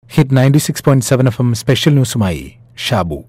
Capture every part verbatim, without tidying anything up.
Hit ninety six point seven F M special ന്യൂസുമായി ഷാബു.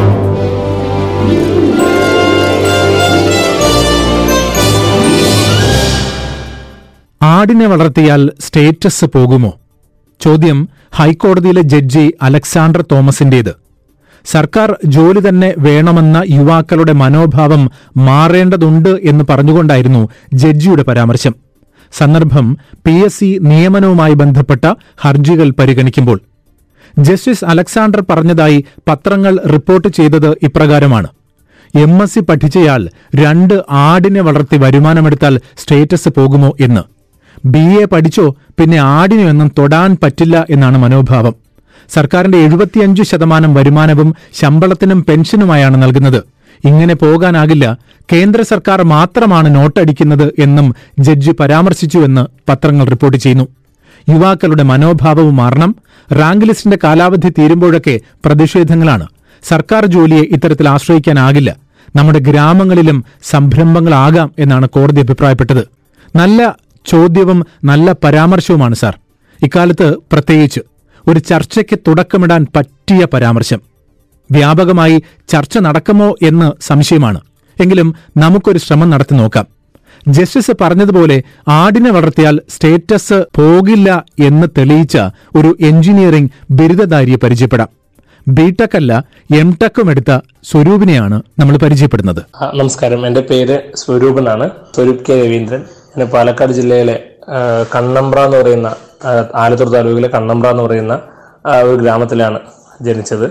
ആടിനെ വളർത്തിയാൽ സ്റ്റേറ്റസ് പോകുമോ? ചോദ്യം ഹൈക്കോടതിയിലെ ജഡ്ജി അലക്സാണ്ടർ തോമസിന്റേത്. സർക്കാർ ജോലി തന്നെ വേണമെന്ന യുവാക്കളുടെ മനോഭാവം മാറേണ്ടതുണ്ട് എന്ന് പറഞ്ഞുകൊണ്ടായിരുന്നു ജഡ്ജിയുടെ പരാമർശം. സന്ദർഭം പി എസ് സി നിയമനവുമായി ബന്ധപ്പെട്ട ഹർജികൾ പരിഗണിക്കുമ്പോൾ. ജസ്റ്റിസ് അലക്സാണ്ടർ പറഞ്ഞതായി പത്രങ്ങൾ റിപ്പോർട്ട് ചെയ്തത് ഇപ്രകാരമാണ്: എം എസ് സി പഠിച്ചയാൾ രണ്ട് ആടിനെ വളർത്തി വരുമാനമെടുത്താൽ സ്റ്റേറ്റസ് പോകുമോ എന്ന്. ബി എ പഠിച്ചോ പിന്നെ ആടിനെയൊന്നും തൊടാൻ പറ്റില്ല എന്നാണ് മനോഭാവം. സർക്കാരിന്റെ എഴുപത്തിയഞ്ച് ശതമാനം വരുമാനവും ശമ്പളത്തിനും പെൻഷനുമായാണ് നൽകുന്നത്. ഇങ്ങനെ പോകാനാകില്ല, കേന്ദ്ര സർക്കാർ മാത്രമാണ് നോട്ടടിക്കുന്നത് എന്നും ജഡ്ജി പരാമർശിച്ചുവെന്ന് പത്രങ്ങൾ റിപ്പോർട്ട് ചെയ്യുന്നു. യുവാക്കളുടെ മനോഭാവവും മാറണം. റാങ്ക് ലിസ്റ്റിന്റെ കാലാവധി തീരുമ്പോഴൊക്കെ പ്രതിഷേധങ്ങളാണ്. സർക്കാർ ജോലിയെ ഇത്തരത്തിൽ ആശ്രയിക്കാനാകില്ല. നമ്മുടെ ഗ്രാമങ്ങളിലും സംരംഭങ്ങളാകാം എന്നാണ് കോടതി അഭിപ്രായപ്പെട്ടത്. നല്ല ചോദ്യവും നല്ല പരാമർശവുമാണ് സാർ. ഇക്കാലത്ത് പ്രത്യേകിച്ച് ഒരു ചർച്ചയ്ക്ക് തുടക്കമിടാൻ പറ്റിയ പരാമർശം. വ്യാപകമായി ചർച്ച നടക്കുമോ എന്ന് സംശയമാണ്. എങ്കിലും നമുക്കൊരു ശ്രമം നടത്തി നോക്കാം. ജസ്റ്റിസ് പറഞ്ഞതുപോലെ ആടിനെ വളർത്തിയാൽ സ്റ്റേറ്റസ് പോകില്ല എന്ന് തെളിയിച്ച ഒരു എഞ്ചിനീയറിംഗ് ബിരുദധാരിയെ പരിചയപ്പെടാം. ബിടെക് അല്ല എം ടെക്കും എടുത്ത സ്വരൂപിനെയാണ് നമ്മൾ പരിചയപ്പെടുന്നത്. നമസ്കാരം, എന്റെ പേര് സ്വരൂപ് എന്നാണ്. സ്വരൂപ് കെ രവീന്ദ്രൻ. ഞാൻ പാലക്കാട് ജില്ലയിലെ കണ്ണമ്പ്ര എന്ന് പറയുന്ന ആലത്തൂർ താലൂക്കിലെ കണ്ണമ്പ്ര എന്ന് പറയുന്ന ഒരു ഗ്രാമത്തിലാണ് ജനിച്ചത്.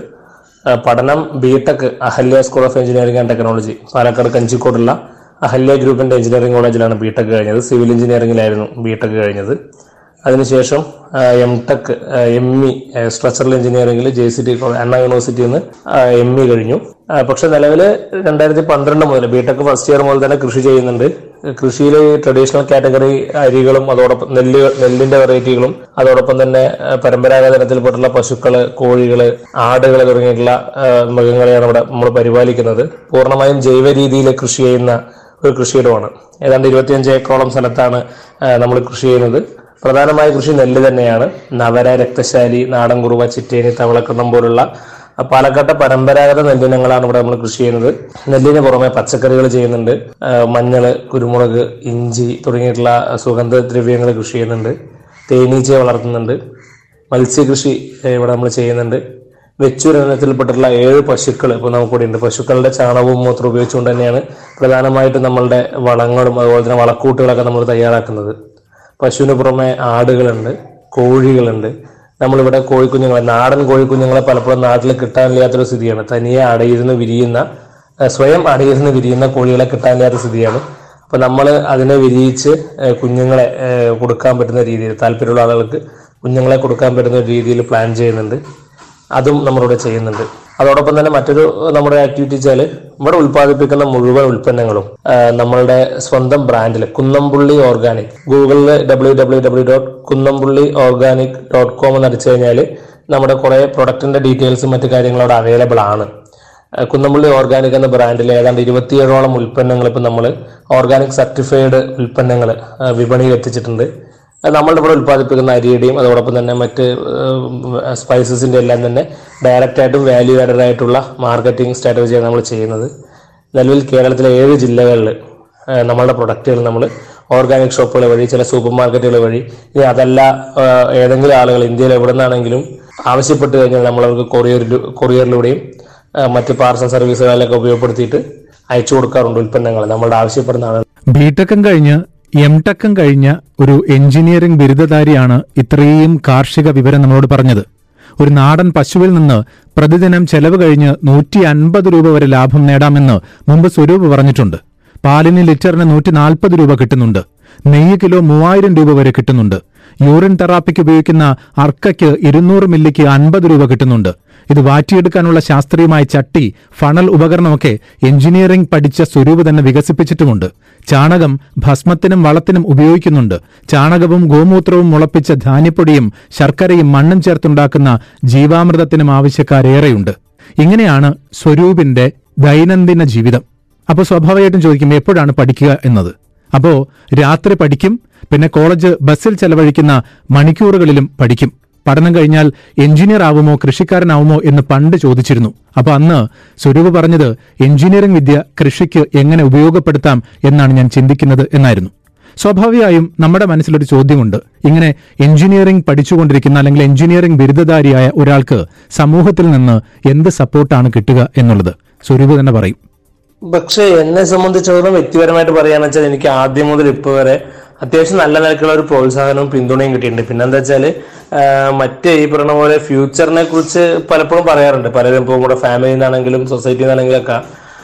പഠനം B Tech Ahalia school of engineering and technology, Palakkad കഞ്ചിക്കോടുള്ള അഹല്യ ഗ്രൂപ്പിന്റെ എഞ്ചിനീയറിംഗ് കോളേജിലാണ് ബിടെക് കഴിഞ്ഞത്. സിവിൽ എഞ്ചിനീയറിംഗിലായിരുന്നു ബിടെക് കഴിഞ്ഞത്. അതിനുശേഷം M Tech M E structural എഞ്ചിനീയറിംഗിൽ ജെ സി ടി അണ്ണാ യൂണിവേഴ്സിറ്റിയിൽ നിന്ന് എം ഇ കഴിഞ്ഞു. പക്ഷെ നിലവിൽ രണ്ടായിരത്തി പന്ത്രണ്ട് മുതൽ ബിടെക് ഫസ്റ്റ് ഇയർ മുതൽ തന്നെ കൃഷി ചെയ്യുന്നുണ്ട്. കൃഷിയിൽ ട്രഡീഷണൽ കാറ്റഗറി അരികളും അതോടൊപ്പം നെല്ല് നെല്ലിന്റെ വെറൈറ്റികളും അതോടൊപ്പം തന്നെ പരമ്പരാഗത തരത്തിൽപ്പെട്ടുള്ള പശുക്കള്, കോഴികള്, ആടുകള് തുടങ്ങിയിട്ടുള്ള മൃഗങ്ങളെയാണ് ഇവിടെ നമ്മൾ പരിപാലിക്കുന്നത്. പൂർണ്ണമായും ജൈവ രീതിയിൽ കൃഷി ചെയ്യുന്ന ഒരു കൃഷിയിടമാണ്. ഏതാണ്ട് ഇരുപത്തിയഞ്ച് ഏക്കറോളം സ്ഥലത്താണ് നമ്മൾ കൃഷി ചെയ്യുന്നത്. പ്രധാനമായ കൃഷി നെല്ല് തന്നെയാണ്. നവര, രക്തശാലി, നാടൻ കുറുവ, ചിറ്റേനി, തവളക്കുന്നം പോലുള്ള പാലക്കാട്ടെ പരമ്പരാഗത നെല്ലിനങ്ങളാണ് ഇവിടെ നമ്മൾ കൃഷി ചെയ്യുന്നത്. നെല്ലിന് പുറമെ പച്ചക്കറികൾ ചെയ്യുന്നുണ്ട്. മഞ്ഞള്, കുരുമുളക്, ഇഞ്ചി തുടങ്ങിയിട്ടുള്ള സുഗന്ധദ്രവ്യങ്ങൾ കൃഷി ചെയ്യുന്നുണ്ട്. തേനീച്ചയെ വളർത്തുന്നുണ്ട്. മത്സ്യകൃഷി ഇവിടെ നമ്മൾ ചെയ്യുന്നുണ്ട്. വെച്ചൂരത്തിൽപ്പെട്ടുള്ള ഏഴ് പശുക്കൾ ഇപ്പോൾ നമുക്കിവിടെ ഉണ്ട്. പശുക്കളുടെ ചാണകവും മൂത്രം ഉപയോഗിച്ചുകൊണ്ട് തന്നെയാണ് പ്രധാനമായിട്ടും നമ്മളുടെ വളങ്ങളും അതുപോലെ തന്നെ വളക്കൂട്ടുകളൊക്കെ നമ്മൾ തയ്യാറാക്കുന്നത്. പശുവിന് പുറമെ ആടുകളുണ്ട്, കോഴികളുണ്ട്. നമ്മളിവിടെ കോഴിക്കുഞ്ഞുങ്ങളെ, നാടൻ കോഴിക്കുഞ്ഞുങ്ങളെ പലപ്പോഴും നാട്ടിൽ കിട്ടാനില്ലാത്തൊരു സ്ഥിതിയാണ്. തനിയെ അടയിരുന്ന് വിരിയുന്ന, സ്വയം അടയിരുന്ന് വിരിയുന്ന കോഴികളെ കിട്ടാനില്ലാത്ത സ്ഥിതിയാണ്. അപ്പൊ നമ്മൾ അതിനെ വിരിയിച്ച് കുഞ്ഞുങ്ങളെ കൊടുക്കാൻ പറ്റുന്ന രീതിയിൽ, താല്പര്യമുള്ള ആളുകൾക്ക് കുഞ്ഞുങ്ങളെ കൊടുക്കാൻ പറ്റുന്ന രീതിയിൽ പ്ലാൻ ചെയ്യുന്നുണ്ട്. അതും നമ്മളിവിടെ ചെയ്യുന്നുണ്ട്. അതോടൊപ്പം തന്നെ മറ്റൊരു നമ്മുടെ ആക്ടിവിറ്റി വെച്ചാൽ ഇവിടെ ഉൽപ്പാദിപ്പിക്കുന്ന മുഴുവൻ ഉൽപ്പന്നങ്ങളും നമ്മളുടെ സ്വന്തം ബ്രാൻഡിൽ കുന്നംപുള്ളി ഓർഗാനിക്, ഗൂഗിളിൽ W W W dot Kunnampully organic dot com എന്ന് അടിച്ചു കഴിഞ്ഞാൽ നമ്മുടെ കുറെ പ്രൊഡക്റ്റിന്റെ ഡീറ്റെയിൽസും മറ്റു കാര്യങ്ങളും അവിടെ അവൈലബിൾ ആണ്. കുന്നംപുള്ളി ഓർഗാനിക് എന്ന ബ്രാൻഡിൽ ഏതാണ്ട് ഇരുപത്തിയേഴോളം ഉൽപ്പന്നങ്ങൾ ഇപ്പം നമ്മൾ ഓർഗാനിക് സർട്ടിഫൈഡ് ഉൽപ്പന്നങ്ങൾ വിപണിയിൽ എത്തിച്ചിട്ടുണ്ട്. നമ്മളുടെ ഇവിടെ ഉൽപ്പാദിപ്പിക്കുന്ന അരിയുടെയും അതോടൊപ്പം തന്നെ മറ്റ് സ്പൈസസിന്റെ എല്ലാം തന്നെ ഡയറക്റ്റ് ആയിട്ടും വാല്യൂ ആഡഡ് ആയിട്ടുള്ള മാർക്കറ്റിംഗ് സ്ട്രാറ്റജിയാണ് നമ്മൾ ചെയ്യുന്നത്. നിലവിൽ കേരളത്തിലെ ഏഴ് ജില്ലകളിൽ നമ്മളുടെ പ്രൊഡക്റ്റുകൾ നമ്മൾ ഓർഗാനിക് ഷോപ്പുകൾ വഴി, ചില സൂപ്പർ മാർക്കറ്റുകൾ വഴി, ഇനി അതല്ല ഏതെങ്കിലും ആളുകൾ ഇന്ത്യയിൽ എവിടെ നിന്നാണെങ്കിലും ആവശ്യപ്പെട്ട് കഴിഞ്ഞാൽ നമ്മൾ അവർക്ക് കൊറിയർ കൊറിയറിലൂടെയും മറ്റ് പാർസൽ സർവീസുകളിലൊക്കെ ഉപയോഗപ്പെടുത്തിയിട്ട് അയച്ചു കൊടുക്കാറുണ്ട് ഉൽപ്പന്നങ്ങൾ നമ്മളുടെ ആവശ്യപ്പെടുന്ന ആളുകൾ. ബിടെക്കും കഴിഞ്ഞ് എം ടെക്കും കഴിഞ്ഞ ഒരു എഞ്ചിനീയറിംഗ് ബിരുദധാരിയാണ് ഇത്രയും കാർഷിക വിവരം നമ്മളോട് പറഞ്ഞത്. ഒരു നാടൻ പശുവിൽ നിന്ന് പ്രതിദിനം ചെലവ് കഴിഞ്ഞ് നൂറ്റി അൻപത് രൂപ വരെ ലാഭം നേടാമെന്ന് മുമ്പ് സ്വരൂപ് പറഞ്ഞിട്ടുണ്ട്. പാലിന് ലിറ്ററിന് നൂറ്റി നാൽപ്പത് രൂപ കിട്ടുന്നുണ്ട്. നെയ്യ് കിലോ മൂവായിരം രൂപ വരെ കിട്ടുന്നുണ്ട്. യൂറിൻ തെറാപ്പിക്ക് ഉപയോഗിക്കുന്ന അർക്കയ്ക്ക് ഇരുന്നൂറ് മില്ലിക്ക് അൻപത് രൂപ കിട്ടുന്നുണ്ട്. ഇത് വാറ്റിയെടുക്കാനുള്ള ശാസ്ത്രീയമായ ചട്ടി, ഫണൽ ഉപകരണമൊക്കെ എഞ്ചിനീയറിംഗ് പഠിച്ച സ്വരൂപ് തന്നെ വികസിപ്പിച്ചിട്ടുമുണ്ട്. ചാണകം ഭസ്മത്തിനും വളത്തിനും ഉപയോഗിക്കുന്നുണ്ട്. ചാണകവും ഗോമൂത്രവും മുളപ്പിച്ച ധാന്യപ്പൊടിയും ശർക്കരയും മണ്ണും ചേർത്തുണ്ടാക്കുന്ന ജീവാമൃതത്തിനും ആവശ്യക്കാരേറെയുണ്ട്. ഇങ്ങനെയാണ് സ്വരൂപിന്റെ ദൈനംദിന ജീവിതം. അപ്പോൾ സ്വാഭാവികമായിട്ടും ചോദിക്കും, എപ്പോഴാണ് പഠിക്കുക എന്നത്. അപ്പോൾ രാത്രി പഠിക്കും, പിന്നെ കോളേജ് ബസ്സിൽ ചെലവഴിക്കുന്ന മണിക്കൂറുകളിലും പഠിക്കും. പഠനം കഴിഞ്ഞാൽ എഞ്ചിനീയർ ആവുമോ കൃഷിക്കാരനാവുമോ എന്ന് പണ്ട് ചോദിച്ചിരുന്നു. അപ്പൊ അന്ന് സ്വരൂപ് പറഞ്ഞത് എഞ്ചിനീയറിംഗ് വിദ്യ കൃഷിക്ക് എങ്ങനെ ഉപയോഗപ്പെടുത്താം എന്നാണ് ഞാൻ ചിന്തിക്കുന്നത് എന്നായിരുന്നു. സ്വാഭാവികമായും നമ്മുടെ മനസ്സിലൊരു ചോദ്യമുണ്ട്, ഇങ്ങനെ എഞ്ചിനീയറിംഗ് പഠിച്ചുകൊണ്ടിരിക്കുന്ന അല്ലെങ്കിൽ എഞ്ചിനീയറിംഗ് ബിരുദധാരിയായ ഒരാൾക്ക് സമൂഹത്തിൽ നിന്ന് എന്ത് സപ്പോർട്ടാണ് കിട്ടുക എന്നുള്ളത് സ്വരൂപ് തന്നെ പറയും. പക്ഷെ എന്നെ സംബന്ധിച്ചിടത്തോളം വ്യക്തിപരമായിട്ട് പറയാന്ന് വെച്ചാൽ എനിക്ക് ആദ്യം മുതൽ ഇപ്പൊ വരെ അത്യാവശ്യം നല്ല നിലക്കുള്ള ഒരു പ്രോത്സാഹനവും പിന്തുണയും കിട്ടിയിട്ടുണ്ട്. പിന്നെ എന്താ വെച്ചാല് മറ്റേ ഈ പറഞ്ഞ പോലെ ഫ്യൂച്ചറിനെ കുറിച്ച് പലപ്പോഴും പറയാറുണ്ട് പലരും. ഇപ്പോൾ നമ്മുടെ ഫാമിലിയിൽ നിന്നാണെങ്കിലും സൊസൈറ്റിയിൽ നിന്നാണെങ്കിലും ഒക്കെ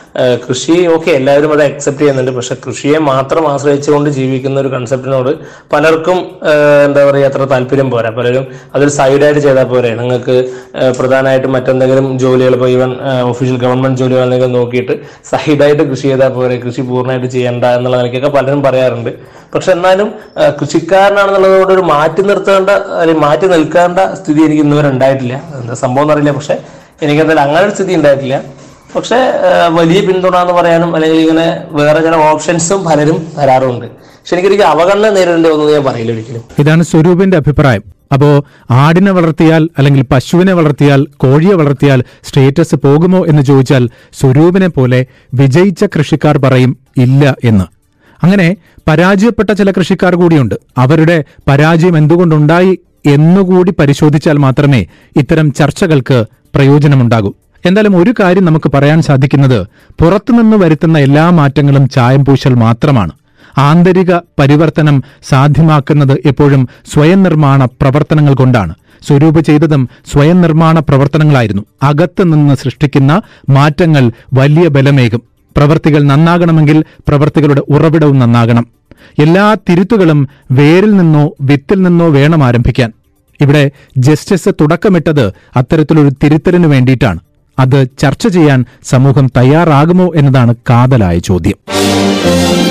കൃഷി ഓക്കെ എല്ലാവരും അത് അക്സെപ്റ്റ് ചെയ്യുന്നുണ്ട്. പക്ഷെ കൃഷിയെ മാത്രം ആശ്രയിച്ചുകൊണ്ട് ജീവിക്കുന്ന ഒരു കൺസെപ്റ്റിനോട് പലർക്കും എന്താ പറയുക അത്ര താല്പര്യം പോരാ. പലരും അതൊരു സൈഡായിട്ട് ചെയ്താൽ പോരെ, നിങ്ങൾക്ക് പ്രധാനമായിട്ടും മറ്റെന്തെങ്കിലും ജോലികൾ ഇപ്പോൾ ഈവൻ ഒഫീഷ്യൽ ഗവൺമെന്റ് ജോലികൾ എന്തെങ്കിലും നോക്കിയിട്ട് സൈഡായിട്ട് കൃഷി ചെയ്താൽ പോരെ, കൃഷി പൂർണ്ണമായിട്ട് ചെയ്യേണ്ട എന്നുള്ള നിലയ്ക്കൊക്കെ പലരും പറയാറുണ്ട്. പക്ഷെ എന്നാലും കൃഷിക്കാരനാണെന്നുള്ളതുകൊണ്ട് ഒരു മാറ്റി നിർത്തേണ്ട അല്ലെങ്കിൽ മാറ്റി നിൽക്കേണ്ട സ്ഥിതി എനിക്ക് ഇന്നുവരെ ഉണ്ടായിട്ടില്ല. എന്താ സംഭവം എന്നറിയില്ല, പക്ഷെ എനിക്കെന്തായാലും അങ്ങനെ ഒരു സ്ഥിതി ഉണ്ടായിട്ടില്ല. പക്ഷെ വലിയ പിന്തുണ എന്ന് പറയാനും അല്ലെങ്കിൽ ഇങ്ങനെ വേറെ ചില ഓപ്ഷൻസും പലരും തരാറുണ്ട്. പക്ഷെ എനിക്കൊരിക്കലും അവഗണന നേരിടേണ്ടി ഒന്നും ഞാൻ പറയില്ല ഒരിക്കലും. ഇതാണ് സ്വരൂപിന്റെ അഭിപ്രായം. അപ്പോ ആടിനെ വളർത്തിയാൽ അല്ലെങ്കിൽ പശുവിനെ വളർത്തിയാൽ കോഴിയെ വളർത്തിയാൽ സ്റ്റേറ്റസ് പോകുമോ എന്ന് ചോദിച്ചാൽ സ്വരൂപിനെ പോലെ വിജയിച്ച കൃഷിക്കാർ പറയും ഇല്ല എന്ന്. അങ്ങനെ പരാജയപ്പെട്ട ചില കൃഷിക്കാർ കൂടിയുണ്ട്. അവരുടെ പരാജയം എന്തുകൊണ്ടുണ്ടായി എന്നുകൂടി പരിശോധിച്ചാൽ മാത്രമേ ഇത്തരം ചർച്ചകൾക്ക് പ്രയോജനമുണ്ടാകൂ. എന്തായാലും ഒരു കാര്യം നമുക്ക് പറയാൻ സാധിക്കുന്നത്, പുറത്തുനിന്ന് വരുത്തുന്ന എല്ലാ മാറ്റങ്ങളും ചായം പൂശൽ മാത്രമാണ്. ആന്തരിക പരിവർത്തനം സാധ്യമാക്കുന്നത് എപ്പോഴും സ്വയം നിർമ്മാണ പ്രവർത്തനങ്ങൾ കൊണ്ടാണ്. സ്വരൂപ് ചെയ്തതും സ്വയം നിർമ്മാണ പ്രവർത്തനങ്ങളായിരുന്നു. അകത്തുനിന്ന് സൃഷ്ടിക്കുന്ന മാറ്റങ്ങൾ വലിയ ബലമേകും. പ്രവൃത്തികൾ നന്നാകണമെങ്കിൽ പ്രവൃത്തികളുടെ ഉറവിടവും നന്നാകണം. എല്ലാ തിരുത്തുകളും വേരിൽ നിന്നോ വിത്തിൽ നിന്നോ വേണം ആരംഭിക്കാൻ. ഇവിടെ ജസ്റ്റിസ് തുടക്കമിട്ടത് അത്തരത്തിലൊരു തിരുത്തലിനു വേണ്ടിയിട്ടാണ്. അത് ചർച്ച ചെയ്യാൻ സമൂഹം തയ്യാറാകുമോ എന്നതാണ് കാതലായ ചോദ്യം.